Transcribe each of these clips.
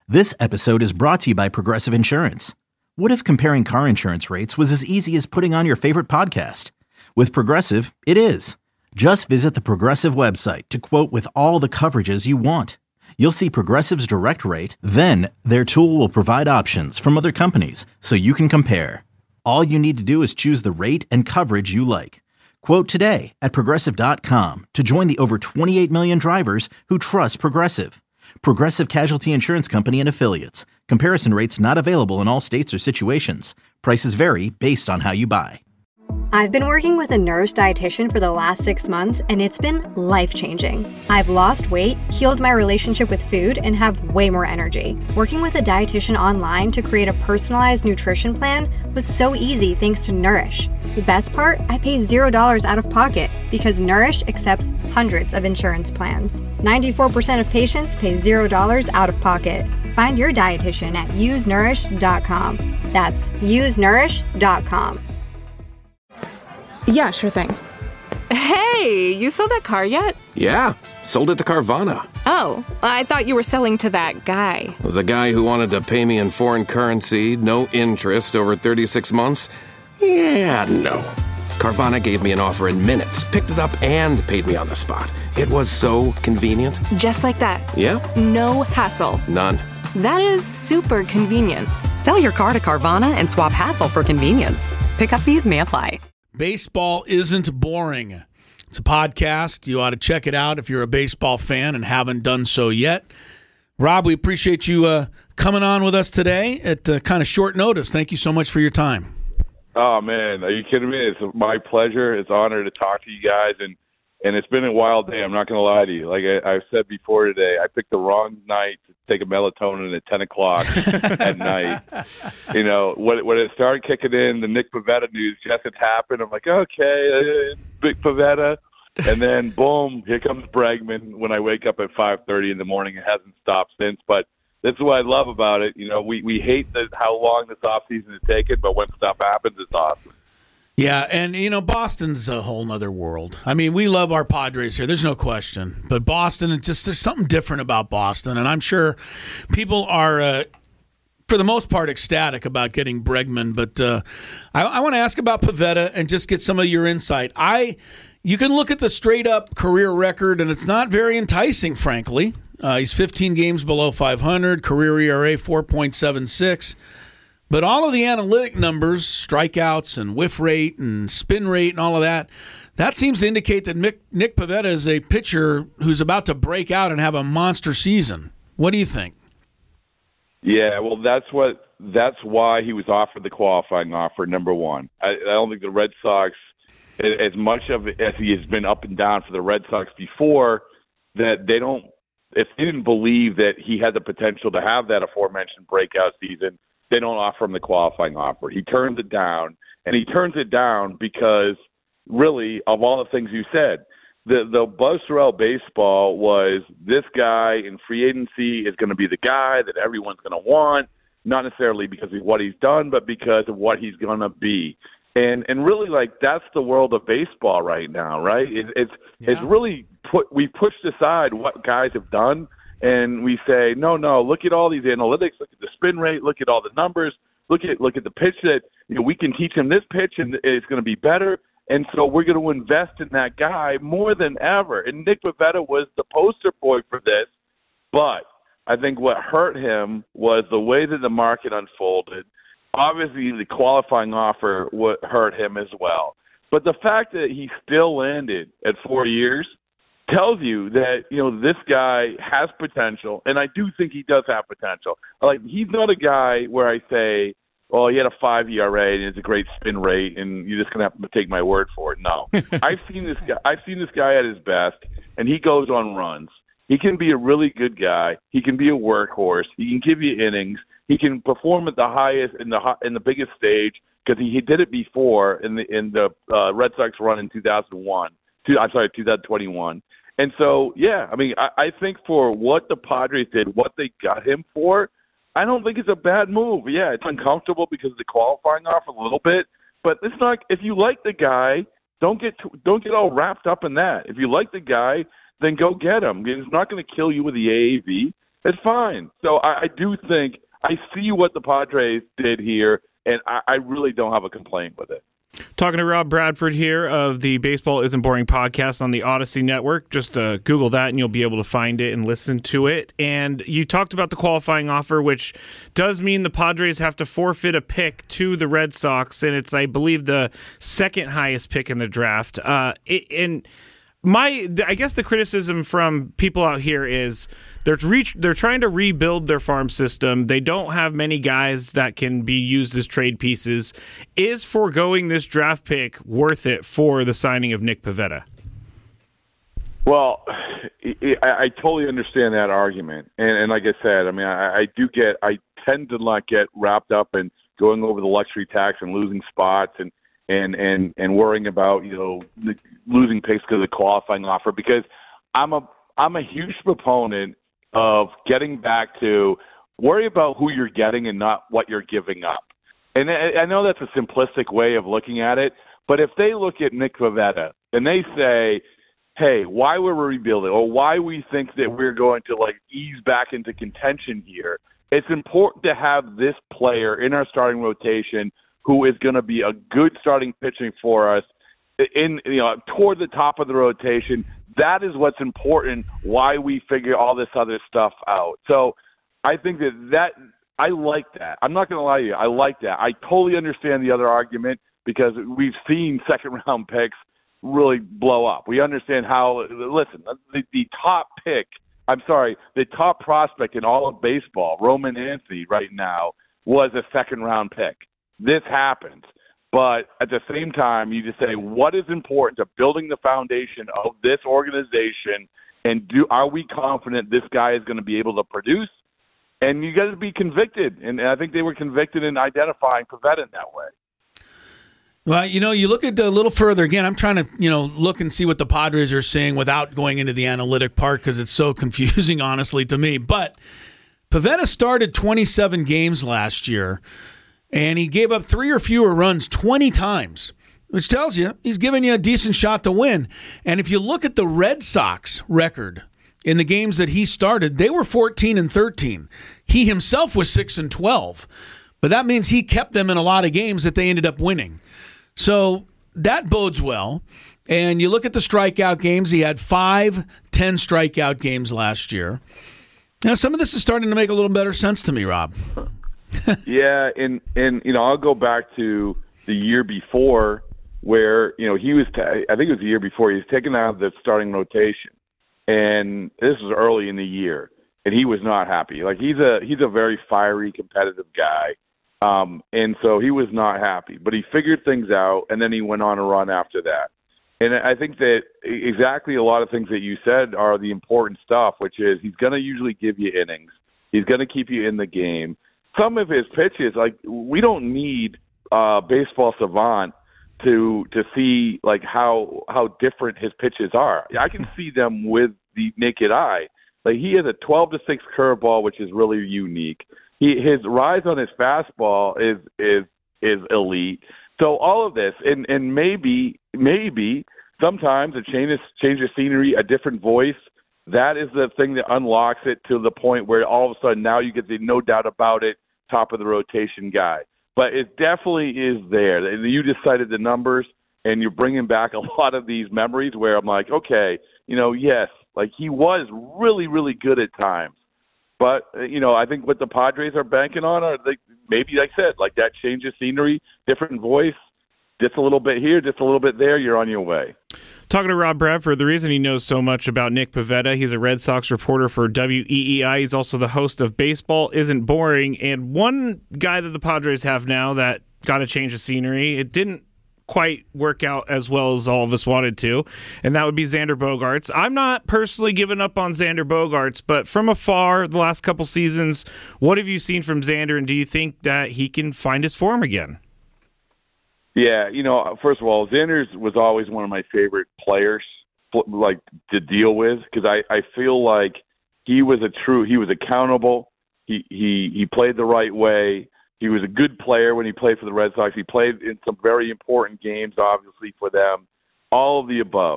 This episode is brought to you by Progressive Insurance. What if comparing car insurance rates was as easy as putting on your favorite podcast? With Progressive, it is. Just visit the Progressive website to quote with all the coverages you want. You'll see Progressive's direct rate, then their tool will provide options from other companies so you can compare. All you need to do is choose the rate and coverage you like. Quote today at Progressive.com to join the over 28 million drivers who trust Progressive. Progressive Casualty Insurance Company and Affiliates. Comparison rates not available in all states or situations. Prices vary based on how you buy. I've been working with a Nourish dietitian for the last 6 months, and it's been life-changing. I've lost weight, healed my relationship with food, and have way more energy. Working with a dietitian online to create a personalized nutrition plan was so easy thanks to Nourish. The best part? I pay $0 out of pocket because Nourish accepts hundreds of insurance plans. 94% of patients pay $0 out of pocket. Find your dietitian at usenourish.com. That's usenourish.com. Yeah, sure thing. Hey, you sold that car yet? Yeah, sold it to Carvana. Oh, I thought you were selling to that guy. The guy who wanted to pay me in foreign currency, no interest, over 36 months? Yeah, no. Carvana gave me an offer in minutes, picked it up, and paid me on the spot. It was so convenient. Just like that. Yep. No hassle. None. That is super convenient. Sell your car to Carvana and swap hassle for convenience. Pickup fees may apply. Baseball Isn't Boring. It's a podcast. You ought to check it out if you're a baseball fan and haven't done so yet. Rob, we appreciate you coming on with us today at kind of short notice. Thank you so much for your time. Oh, man, are you kidding me? It's my pleasure. It's an honor to talk to you guys, and it's been a wild day. I'm not going to lie to you. Like I've said before today, I picked the wrong night to take a melatonin at 10 o'clock at night. You know, when it started kicking in, the Nick Pivetta news just had happened. I'm like, okay, Big Pivetta. And then, boom, here comes Bregman when I wake up at 5:30 in the morning. It hasn't stopped since. But that's what I love about it. You know, we hate how long this offseason is taking, but when stuff happens, it's awesome. Yeah, and, you know, Boston's a whole nother world. I mean, we love our Padres here. There's no question. But Boston, there's something different about Boston. And I'm sure people are, for the most part, ecstatic about getting Bregman. But I want to ask about Pivetta and just get some of your insight. You can look at the straight-up career record, and it's not very enticing, frankly. He's 15 games below 500, career ERA 4.76. But all of the analytic numbers, strikeouts and whiff rate and spin rate and all of that, that seems to indicate that Nick Pivetta is a pitcher who's about to break out and have a monster season. What do you think? Yeah, well, that's why he was offered the qualifying offer, number one. I don't think the Red Sox, as much of it as he has been up and down for the Red Sox before, that if they didn't believe that he had the potential to have that aforementioned breakout season, they don't offer him the qualifying offer. He turns it down, and he turns it down because, really, of all the things you said, the buzz throughout baseball was this guy in free agency is going to be the guy that everyone's going to want, not necessarily because of what he's done, but because of what he's going to be. And really, like, that's the world of baseball right now, right? It's really we pushed aside what guys have done. And we say, no, look at all these analytics, look at the spin rate, look at all the numbers, look at the pitch that we can teach him this pitch and it's going to be better. And so we're going to invest in that guy more than ever. And Nick Pivetta was the poster boy for this. But I think what hurt him was the way that the market unfolded. Obviously, the qualifying offer hurt him as well. But the fact that he still landed at 4 years tells you that, this guy has potential, and I do think he does have potential. Like, he's not a guy where I say, well, he had a 5 ERA and it's a great spin rate, and you're just going to have to take my word for it. No. I've seen this guy at his best, and he goes on runs. He can be a really good guy. He can be a workhorse. He can give you innings. He can perform at the highest in the biggest stage because he did it before in the Red Sox run in 2021. And so, yeah, I mean, I think for what the Padres did, what they got him for, I don't think it's a bad move. Yeah, it's uncomfortable because of the qualifying offer a little bit, but it's not. If you like the guy, don't get all wrapped up in that. If you like the guy, then go get him. It's not going to kill you with the AAV. It's fine. So I do think I see what the Padres did here, and I really don't have a complaint with it. Talking to Rob Bradford here of the Baseball Isn't Boring podcast on the Odyssey Network. Just Google that and you'll be able to find it and listen to it. And you talked about the qualifying offer, which does mean the Padres have to forfeit a pick to the Red Sox, and it's, I believe, the second highest pick in the draft. I guess the criticism from people out here is they're trying to rebuild their farm system. They don't have many guys that can be used as trade pieces. Is foregoing this draft pick worth it for the signing of Nick Pivetta? Well, I totally understand that argument, and like I said, I mean, I tend to not get wrapped up in going over the luxury tax and losing spots and worrying about losing picks because of the qualifying offer, because I'm a huge proponent of getting back to worry about who you're getting and not what you're giving up. And I know that's a simplistic way of looking at it, but if they look at Nick Pivetta and they say, hey, why we're rebuilding or why we think that we're going to ease back into contention here, it's important to have this player in our starting rotation who is going to be a good starting pitching for us toward the top of the rotation. That is what's important, why we figure all this other stuff out. So I think that I like that. I'm not going to lie to you. I like that. I totally understand the other argument because we've seen second-round picks really blow up. We understand how – listen, the top prospect in all of baseball, Roman Anthony right now, was a second-round pick. This happens. But at the same time, you just say, what is important to building the foundation of this organization, and are we confident this guy is going to be able to produce? And you got to be convicted. And I think they were convicted in identifying Pivetta in that way. Well, you look at a little further. Again, I'm trying to, look and see what the Padres are seeing without going into the analytic part because it's so confusing, honestly, to me. But Pivetta started 27 games last year, and he gave up 3 or fewer runs 20 times, which tells you he's giving you a decent shot to win. And if you look at the Red Sox record in the games that he started, they were 14-13. He himself was 6-12, but that means he kept them in a lot of games that they ended up winning. So that bodes well. And you look at the strikeout games, he had 5 10 strikeout games last year. Now, some of this is starting to make a little better sense to me, Rob. Yeah, and I'll go back to the year before where he was. I think it was the year before he was taken out of the starting rotation, and this was early in the year, and he was not happy. He's a very fiery, competitive guy, and so he was not happy. But he figured things out, and then he went on a run after that. And I think that exactly a lot of things that you said are the important stuff, which is he's going to usually give you innings. He's going to keep you in the game. Some of his pitches, we don't need baseball savant to see how different his pitches are. I can see them with the naked eye. He has a 12-6 curveball, which is really unique. His rise on his fastball is elite. So all of this, and maybe sometimes a change of scenery, a different voice. That is the thing that unlocks it to the point where all of a sudden now you get the no doubt about it top of the rotation guy. But it definitely is there. You just cited the numbers, and you're bringing back a lot of these memories where I'm like, okay, yes, he was really, really good at times. But, I think what the Padres are banking on are maybe, like I said, that change of scenery, different voice, just a little bit here, just a little bit there, you're on your way. Talking to Rob Bradford, the reason he knows so much about Nick Pivetta, he's a Red Sox reporter for WEEI. He's also the host of Baseball Isn't Boring. And one guy that the Padres have now that got a change of scenery, it didn't quite work out as well as all of us wanted to, and that would be Xander Bogaerts. I'm not personally giving up on Xander Bogaerts, but from afar, the last couple seasons, what have you seen from Xander, and do you think that he can find his form again? Yeah, first of all, Xander was always one of my favorite players, to deal with, because I feel like he was accountable. He played the right way. He was a good player when he played for the Red Sox. He played in some very important games, obviously, for them. All of the above.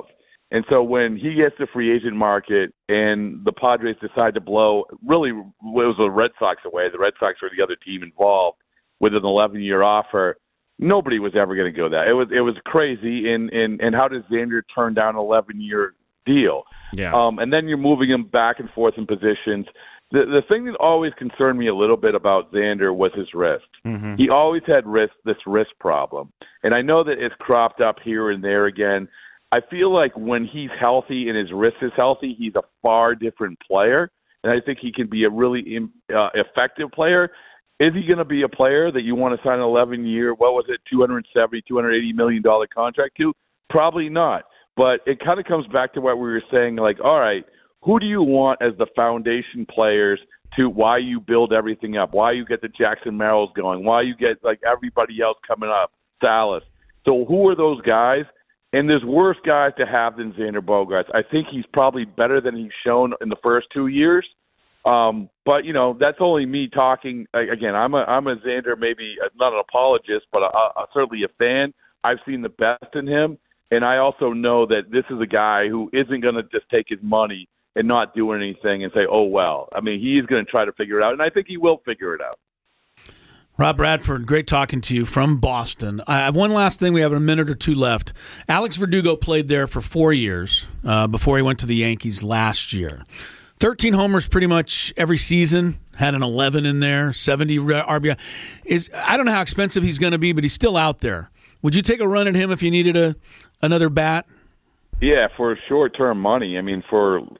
And so when he gets the free agent market and the Padres decide to blow, really, it was the Red Sox away. The Red Sox were the other team involved with an 11-year offer. Nobody was ever going to go that. It was crazy. And how does Xander turn down an 11-year deal? Yeah. And then you're moving him back and forth in positions. The thing that always concerned me a little bit about Xander was his wrist. Mm-hmm. He always had this wrist problem. And I know that it's cropped up here and there again. I feel like when he's healthy and his wrist is healthy, he's a far different player. And I think he can be a really effective player. Is he going to be a player that you want to sign an 11-year, $280 million contract to? Probably not. But it kind of comes back to what we were saying, like, all right, who do you want as the foundation players to why you build everything up, why you get the Jackson Merrills going, why you get, like, everybody else coming up, Salas. So who are those guys? And there's worse guys to have than Xander Bogaerts. I think he's probably better than he's shown in the first 2 years. But, that's only me talking. Again, I'm a Xander, maybe not an apologist, but certainly a fan. I've seen the best in him. And I also know that this is a guy who isn't going to just take his money and not do anything and say, oh, well. I mean, he is going to try to figure it out, and I think he will figure it out. Rob Bradford, great talking to you from Boston. I have one last thing. We have a minute or two left. Alex Verdugo played there for 4 years before he went to the Yankees last year. 13 homers pretty much every season, had an 11 in there, 70 RBI. I don't know how expensive he's going to be, but he's still out there. Would you take a run at him if you needed another bat? Yeah, for short-term money. I mean,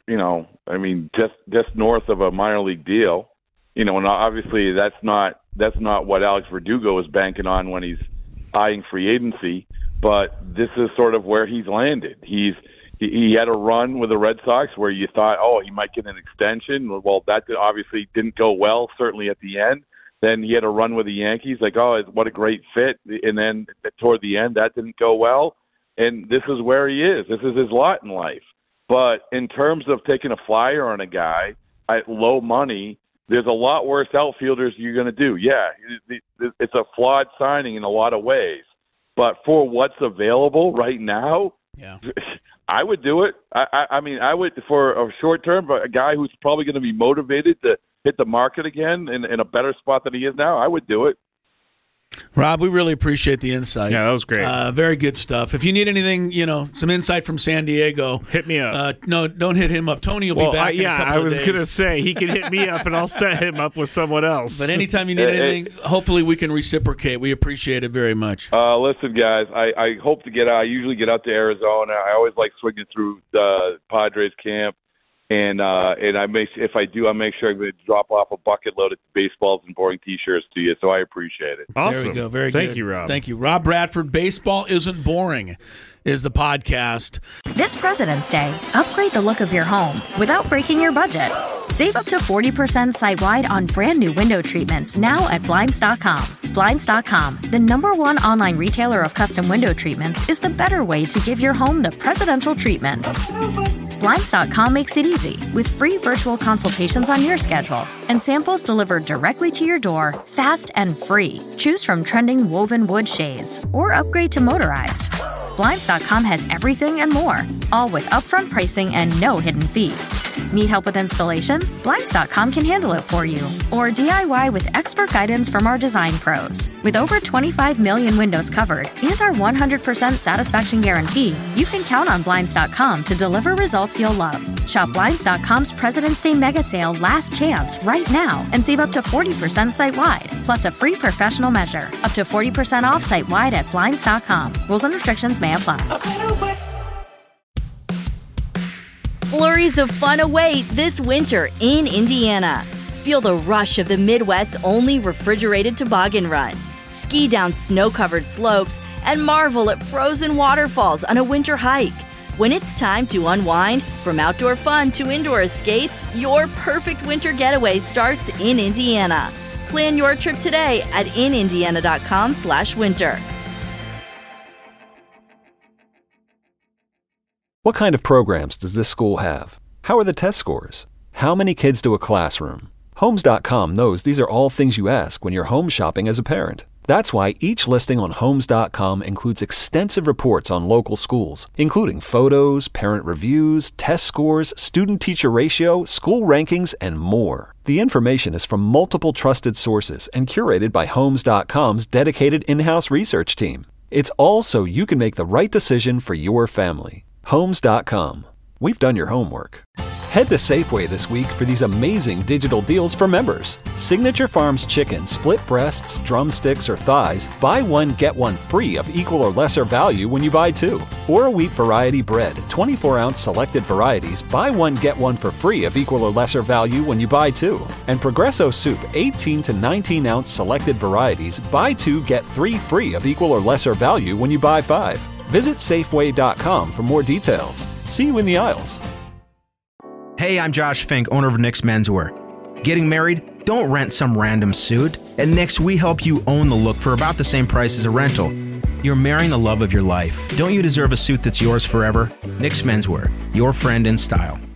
just north of a minor league deal. And obviously that's not what Alex Verdugo is banking on when he's eyeing free agency. But this is sort of where he's landed. He had a run with the Red Sox where you thought, oh, he might get an extension. Well, that obviously didn't go well, certainly at the end. Then he had a run with the Yankees, like, oh, what a great fit. And then toward the end, that didn't go well. And this is where he is. This is his lot in life. But in terms of taking a flyer on a guy at low money, there's a lot worse outfielders you're going to do. Yeah, it's a flawed signing in a lot of ways. But for what's available right now, yeah, I would do it. I mean, I would for a short term, but a guy who's probably going to be motivated to hit the market again in a better spot than he is now, I would do it. Rob, we really appreciate the insight. Yeah, that was great. Very good stuff. If you need anything, some insight from San Diego, hit me up. No, don't hit him up. Tony will be back in a couple of days. I was going to say, he can hit me up and I'll set him up with someone else. But anytime you need anything, hopefully we can reciprocate. We appreciate it very much. Listen, guys, I hope to get out. I usually get out to Arizona. I always like swinging through the Padres camp. And if I do, I make sure I'm going to drop off a bucket load of baseballs and boring T-shirts to you. So I appreciate it. Awesome. There we go. Very good. Thank you, Rob. Thank you, Rob Bradford. Baseball Isn't Boring is the podcast. This President's Day, upgrade the look of your home without breaking your budget. Save up to 40% site-wide on brand new window treatments now at Blinds.com. Blinds.com, the #1 online retailer of custom window treatments, is the better way to give your home the presidential treatment. Blinds.com makes it easy with free virtual consultations on your schedule and samples delivered directly to your door, fast and free. Choose from trending woven wood shades or upgrade to motorized. Blinds.com has everything and more, all with upfront pricing and no hidden fees. Need help with installation? Blinds.com can handle it for you. Or DIY with expert guidance from our design pros. With over 25 million windows covered and our 100% satisfaction guarantee, you can count on Blinds.com to deliver results you'll love. Shop Blinds.com's President's Day mega sale last chance right now and save up to 40% site-wide, plus a free professional measure. Up to 40% off site-wide at Blinds.com. Rules and restrictions may apply. Flurries of fun await this winter in Indiana. Feel the rush of the Midwest's only refrigerated toboggan run. Ski down snow-covered slopes and marvel at frozen waterfalls on a winter hike. When it's time to unwind, from outdoor fun to indoor escapes, your perfect winter getaway starts in Indiana. Plan your trip today at inindiana.com/winter. What kind of programs does this school have? How are the test scores? How many kids to a classroom? Homes.com knows these are all things you ask when you're home shopping as a parent. That's why each listing on Homes.com includes extensive reports on local schools, including photos, parent reviews, test scores, student-teacher ratio, school rankings, and more. The information is from multiple trusted sources and curated by Homes.com's dedicated in-house research team. It's all so you can make the right decision for your family. Homes.com. We've done your homework. Head to Safeway this week for these amazing digital deals for members. Signature Farms chicken, split breasts, drumsticks, or thighs, buy one, get one free of equal or lesser value when you buy two. Or a wheat variety bread, 24-ounce selected varieties, buy one, get one for free of equal or lesser value when you buy two. And Progresso soup, 18 to 19-ounce selected varieties, buy two, get three free of equal or lesser value when you buy five. Visit Safeway.com for more details. See you in the aisles. Hey, I'm Josh Fink, owner of Nick's Menswear. Getting married? Don't rent some random suit. At Nick's, we help you own the look for about the same price as a rental. You're marrying the love of your life. Don't you deserve a suit that's yours forever? Nick's Menswear, your friend in style.